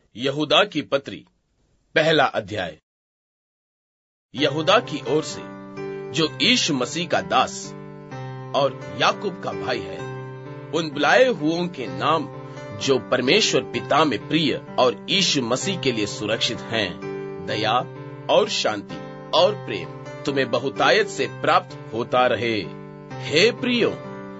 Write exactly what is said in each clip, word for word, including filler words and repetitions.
यहूदा की पत्री पहला अध्याय। यहूदा की ओर से, जो यीशु मसीह का दास और याकूब का भाई है, उन बुलाए हुओं के नाम जो परमेश्वर पिता में प्रिय और यीशु मसीह के लिए सुरक्षित हैं, दया और शांति और प्रेम तुम्हें बहुतायत से प्राप्त होता रहे। हे प्रियो,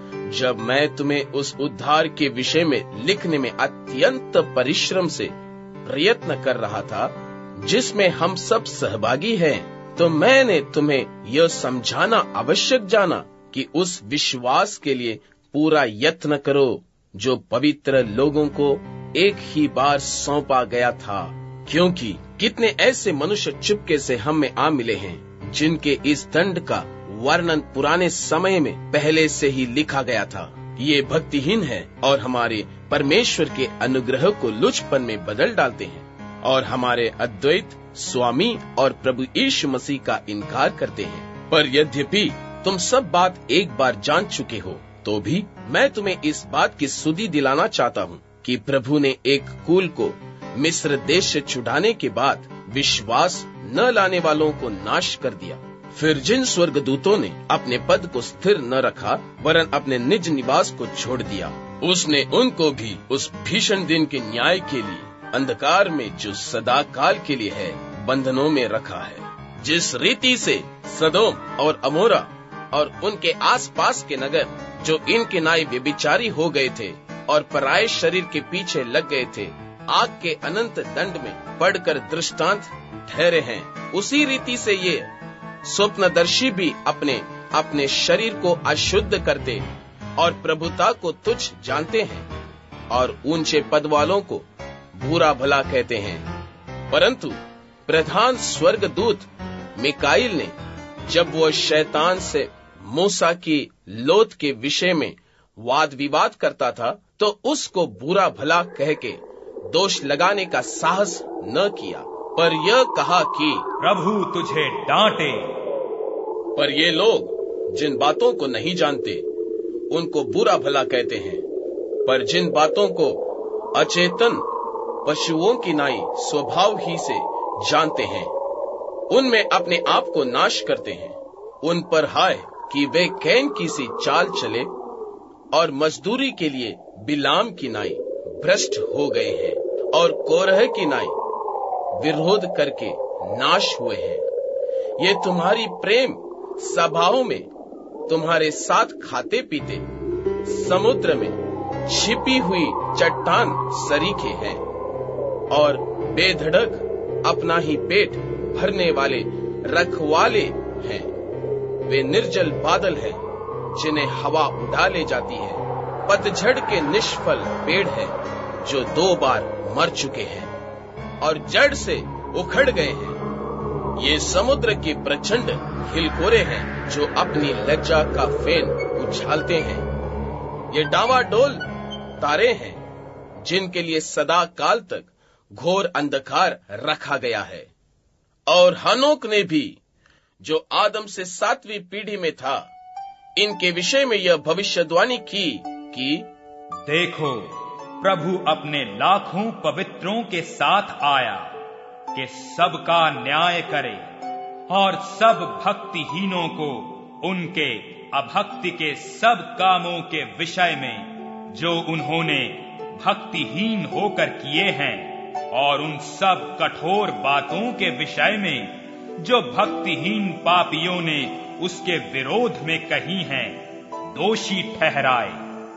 जब मैं तुम्हें उस उद्धार के विषय में लिखने में अत्यंत परिश्रम से प्रयत्न कर रहा था, जिसमें हम सब सहभागी हैं, तो मैंने तुम्हें यह समझाना आवश्यक जाना कि उस विश्वास के लिए पूरा यत्न करो जो पवित्र लोगों को एक ही बार सौंपा गया था, क्योंकि कितने ऐसे मनुष्य चुपके से हम में आ मिले हैं, जिनके इस दंड का वर्णन पुराने समय में पहले से ही लिखा गया था। ये भक्तिहीन है और हमारे परमेश्वर के अनुग्रह को लुचपन में बदल डालते हैं और हमारे अद्वैत स्वामी और प्रभु यीशु मसीह का इनकार करते हैं। पर यद्यपि तुम सब बात एक बार जान चुके हो, तो भी मैं तुम्हें इस बात की सुधि दिलाना चाहता हूँ कि प्रभु ने एक कुल को मिस्र देश से छुड़ाने के बाद विश्वास न लाने वालों को नाश कर दिया। फिर जिन स्वर्गदूतों ने अपने पद को स्थिर न रखा, वरन अपने निज निवास को छोड़ दिया, उसने उनको भी उस भीषण दिन के न्याय के लिए अंधकार में, जो सदा काल के लिए है, बंधनों में रखा है। जिस रीति से सदोम और अमोरा और उनके आसपास के नगर, जो इनके नाई व्यभिचारी हो गए थे और पराये शरीर के पीछे लग गए थे, आग के अनंत दंड में पड़कर दृष्टांत ठहरे हैं, उसी रीति से ये स्वप्नदर्शी भी अपने अपने शरीर को अशुद्ध करते और प्रभुता को तुच्छ जानते हैं और ऊंचे पद वालों को बुरा भला कहते हैं। परंतु प्रधान स्वर्गदूत मिकाईल ने, जब वो शैतान से मूसा की लोथ के विषय में वाद विवाद करता था, तो उसको बुरा भला कह के दोष लगाने का साहस न किया, पर यह कहा कि प्रभु तुझे डांटे। पर ये लोग जिन बातों को नहीं जानते, उनको बुरा भला कहते हैं, पर जिन बातों को अचेतन पशुओं की नाई स्वभाव ही से जानते हैं, उनमें अपने आप को नाश करते हैं। उन पर हाय कि वे कैन की सी चाल चले और मजदूरी के लिए बिलाम की नाई भ्रष्ट हो गए हैं और कोरह की नाई विरोध करके नाश हुए हैं। ये तुम्हारी प्रेम सभाओं में तुम्हारे साथ खाते पीते समुद्र में छिपी हुई चट्टान सरीखे हैं और बेधड़क अपना ही पेट भरने वाले रखवाले हैं। वे निर्जल बादल हैं जिन्हें हवा उड़ा ले जाती है, पतझड़ के निष्फल पेड़ हैं जो दो बार मर चुके हैं और जड़ से उखड़ गए हैं। ये समुद्र के प्रचंड हिलकोरे हैं जो अपनी लज्जा का फेन उछालते हैं। ये डावाडोल तारे हैं जिनके लिए सदा काल तक घोर अंधकार रखा गया है। और हनोक ने भी, जो आदम से सातवीं पीढ़ी में था, इनके विषय में यह भविष्यवाणी की कि देखो, प्रभु अपने लाखों पवित्रों के साथ आया कि सबका न्याय करे और सब भक्तिहीनों को उनके अभक्ति के सब कामों के विषय में जो उन्होंने भक्तिहीन होकर किए हैं, और उन सब कठोर बातों के विषय में जो भक्तिहीन पापियों ने उसके विरोध में कही हैं, दोषी ठहराए।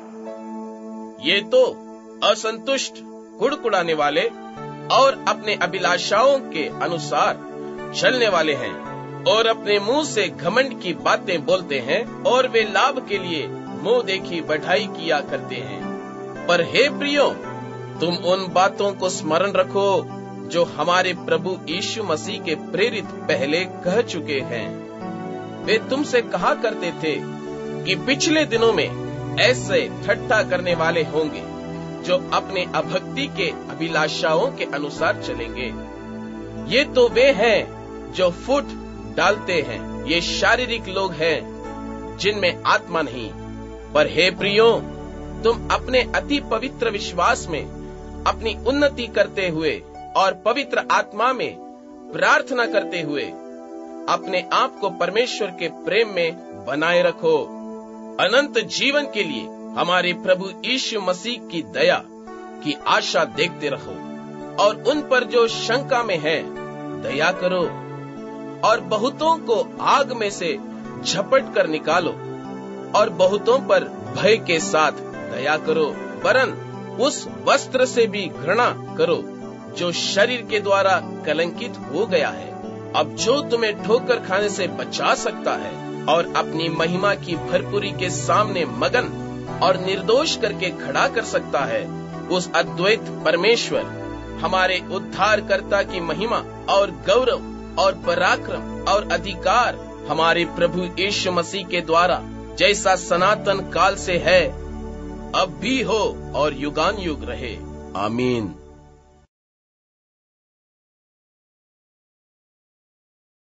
ये तो असंतुष्ट, कुड़कुड़ाने वाले और अपने अभिलाषाओं के अनुसार चलने वाले हैं और अपने मुंह से घमंड की बातें बोलते हैं और वे लाभ के लिए मुंह देखी बढ़ाई किया करते हैं। पर हे प्रियो, तुम उन बातों को स्मरण रखो जो हमारे प्रभु यीशु मसीह के प्रेरित पहले कह चुके हैं। वे तुमसे कहा करते थे कि पिछले दिनों में ऐसे ठट्ठा करने वाले होंगे जो अपने अभक्ति के अभिलाषाओं के अनुसार चलेंगे। ये तो वे हैं जो फुट डालते हैं, ये शारीरिक लोग हैं जिनमें आत्मा नहीं। पर हे प्रियो, तुम अपने अति पवित्र विश्वास में अपनी उन्नति करते हुए और पवित्र आत्मा में प्रार्थना करते हुए अपने आप को परमेश्वर के प्रेम में बनाए रखो। अनंत जीवन के लिए हमारे प्रभु यीशु मसीह की दया की आशा देखते रहो और उन पर जो शंका में है दया करो और बहुतों को आग में से झपट कर निकालो और बहुतों पर भय के साथ दया करो, वरन उस वस्त्र से भी घृणा करो जो शरीर के द्वारा कलंकित हो गया है। अब जो तुम्हें ठोकर खाने से बचा सकता है और अपनी महिमा की भरपूरी के सामने मगन और निर्दोष करके खड़ा कर सकता है, उस अद्वैत परमेश्वर हमारे उद्धारकर्ता की महिमा और गौरव और पराक्रम और अधिकार हमारे प्रभु यीशु मसीह के द्वारा जैसा सनातन काल से है, अब भी हो और युगान युग रहे। आमीन।